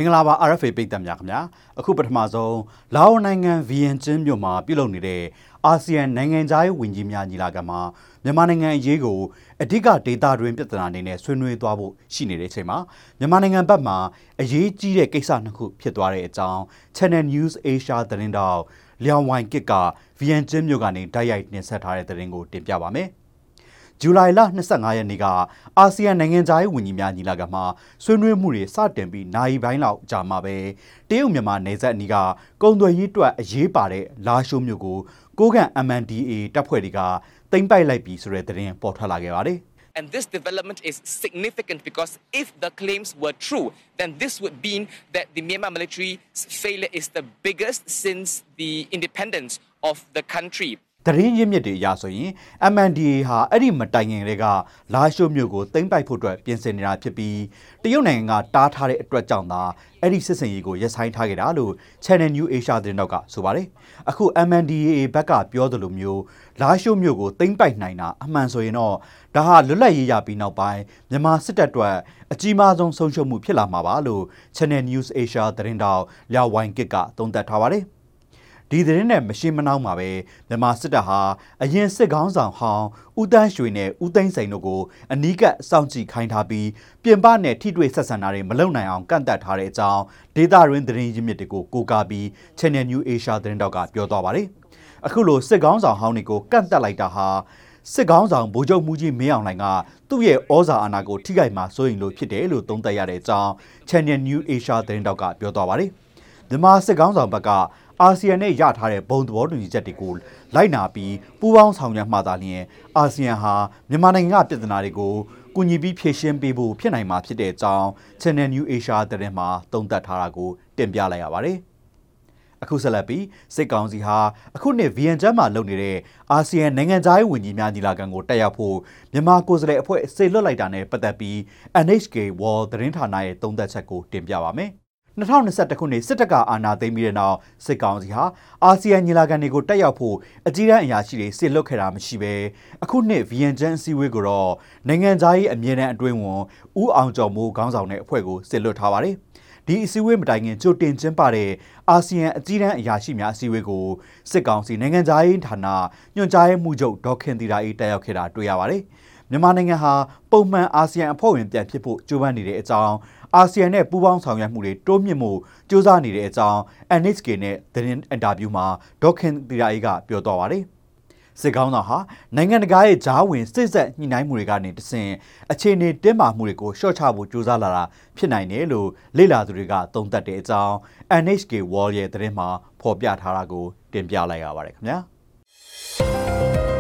င်္ဂလာပါ RFA ပိတ်သက်များခင်ဗျာအခုပထမဆုံးလာအိုနိုင်ငံဗီယန်ကျင်းမြို့မှာပြုလုပ်နေတဲ့အာဆီယံနိုင်ငံခြားရေးဝန်ကြီးများညီလာခံမှာမြန်မာနိုင်ငံအရေးကိုအဓိကဒေသတွင်းပြဿနာအနေနဲ့ဆွေးနွေးသွားဖို့ရှိနေတဲ့အချိန်မှာမြန်မာနိုင်ငံဘက်မှာအရေးကြီးတဲ့ကိစ္စနှစ်ခုဖြစ်သွားတဲ့အကြောင်း Channel News Asia သတင်းတောက်လျောင်ဝိုင်ကစ်ကဗီယန်ကျင်းမြို့ကနေတိုက်ရိုက်တင်ဆက်ထားတဲ့သတင်းကိုတင်ပြပါမယ်ဇူလိုင်လ25ရက်နေ့ကအာဆီယံနိုင်ငံခြားရေးဝန်ကြီးများညီလာခံမှာဆွေးနွေးမှုတွေစတင်ပြီးနိုင်ပိုင်းလောက်ကြာမှာပဲတရုတ်မြန်မာနယ်စပ်အနီးကကုန်သွယ်ရေးအတွက်အရေးပါတဲ့လာရှိုးမြို့ကိုကိုကန့် MNDAA တပ်ဖွဲ့တွေကသိမ်းပိုက်လိုက်ပြီဆိုတဲ့သတင်းပေါ်ထွက်လာခဲ့ပါတယ် And this development is significant because if the claims were true, then this would mean that the Myanmar military's failure is the biggest since the independence of the country. သတင်းရင်းမြစ်တွေအရဆိုရင် MNDAA ဟာအဲ့ဒီမတိုင်ခင်တွေကလာရှိုးမြို့ကိုသိမ်းပိုက်ဖို့အတွက်ပြင်ဆင်နေတာဖြစ်ပြီးတရုတ်နိုင်ငံကတားထားတဲ့အတွက်ကြောင့်သာအဲ့ဒီစစ်စင်ရေးကိုရပ်ဆိုင်းထားခဲ့တာလို့ Channel News Asia သတင်းတောက်ကဆိုပါတယ်အခု MNDAA ဘက်ကပြောသလိုမျိုးလာရှိုးမြို့ကိုသိမ်းပိုက်နိုင်တာအမှန်ဆိုရင်တော့ဒါဟာလွတ်လပ်ရေးရပြီးနောက်ပိုင်းမြန်မာစစ်တပ်အတွက်အကြီးမားဆုံးဆုံးရှုံးမှုဖြစ်လာမှာပါလို့ Channel News Asia သတင်းတောက်လျောင်ဝိုင်ကစ်ကသုံးသပ်ထားပါတယ်ဒီသတင်းနဲ့မရှင်းမနှောင်းမှာပဲမြန်မာစစ်တပ်ဟာအရင်စစ်ကောင်းဆောင်ဟောင်းဦးတန်းရွှေနဲ့ဦးသိန်းစိန်တို့ကိုအနီးကပ်စောင့်ကြည့်ခိုင်းထားပြီးပြင်ပနဲ့ထိတွေ့ဆက်ဆံတာတွေမလုပ်နိုင်အောင်ကန့်သတ်ထားတဲ့အကြောင်းဒေသရင်းသတင်းရင်းမြစ်တွေကိုကိုးကားပြီး Channel News Asia သတင်းတောက်ကပြောသွားပါတယ်အခုလိုစစ်ကောင်းဆောင်ဟောင်းတွေကိုကန့်သတ်လိုက်တာဟာစစ်ကောင်းဆောင်ဗိုလ်ချုပ်မှုကြီးမင်းအောင်လှိုင်ကသူ့ရဲ့ဩဇာအာဏာကိုထိခိုက်မှာစိုးရိမ်လို့ဖြစ်တယ်လို့သုံးသပ်ရတဲ့အကြောင်း Channel News Asia သတင်းတောက်ကပြောသွားပါတယ်မြန်မာစစ်ကောင်းဆောင်ဘက်ကအာဆီယံနဲ့ရထားတဲ့ဘုံသဘောတူညီချက်တွေကိုလိုက်နာပြီးပူးပေါင်းဆောင်ရွက်မှသာလျှင်အာဆီယံဟာမြန်မာနိုင်ငံကပြည်ထနာတွေကိုကူညီပြီးဖြည့်ရှင်းပေးဖို့ဖြစ်နိုင်မှာဖြစ်တဲ့အကြောင်း Channel News Asia သတင်းမှာသုံးသပ်ထားတာကိုတင်ပြလိုက်ရပါတယ်အခုဆက်လက်ပြီးစစ်ကောင်စီဟာအခုနှစ်ဗီယန်ကျန်းမှာလုပ်နေတဲ့အာဆီယံနိုင်ငံခြားရေးဝန်ကြီးများညီလာခံကိုတက်ရောက်ဖို့မြန်မာကိုယ်စားလှယ်အဖွဲ့စေလွှတ်လိုက်တာနဲ့ပတ်သက်ပြီး NHK World သတင်းဌာနရဲ့သုံးသပ်ချက်ကိုတင်ပြပါမယ်2021ခုနှစ်စစ်တပ်ကအာဏာသိမ်းပြီးတဲ့နောက်စစ်ကောင်စီဟာအာဆီယံညီလာခံတွေကိုတက်ရောက်ဖို့အကြီးတန်းအရာရှိတွေဆစ်လွတ်ခဲ့တာမရှိပဲအခုနှစ်ဗီယန်ကျန်းအစည်းအဝေးကိုတော့နိုင်ငံသားရေးအမြဲတမ်းအတွင်းဝန်ဦးအောင်ကျော်မိုးခေါင်းဆောင်တဲ့အဖွဲ့ကိုဆစ်လွတ်ထားပါတယ်ဒီအစည်းအဝေးမတိုင်ခင်ကြိုတင်ကျင်းပတဲ့အာဆီယံအကြီးတန်းအရာရှိများအစည်းအဝေးကိုစစ်ကောင်စီနိုင်ငံသားရေးဌာနညွှန်ကြားရေးမှူးချုပ်ဒေါက်ခင်သီတာအေးတက်ရောက်ခဲ့တာတွေ့ရပါတယ်မြန်မာနိုင်ငံဟာပုံမှန်အာဆီယံအဖွဲ့ဝင်ပြန်ဖြစ်ဖို့ကြိုးပမ်းနေတဲ့အကြောင်းအာဆီယံနဲ့ပူးပေါင်းဆောင်ရွက်မှုတွေတိုးမြင့်မှုစ조사နေတဲ့အကြောင်း NHK နဲ့သတင်းအင်တာဗျူးမှာဒေါက်ခင်သီတာအေးကပြောသွားပါတယ်စစ်ကောင်းဆောင်ဟာနိုင်ငံတကာရဲ့ဂျားဝင်စစ်ဆက်ညှိနှိုင်းမှုတွေကနေတဆင့်အခြေအနေတင်းမာမှုတွေကိုရှော့ချဖို့ကြိုးစားလာတာဖြစ်နိုင်တယ်လို့လေ့လာသူတွေကသုံးသပ်တဲ့အကြောင်း NHK World ရဲ့သတင်းမှာဖော်ပြထားတာကိုတင်ပြလိုက်ရပါတယ်ခင်ဗျာ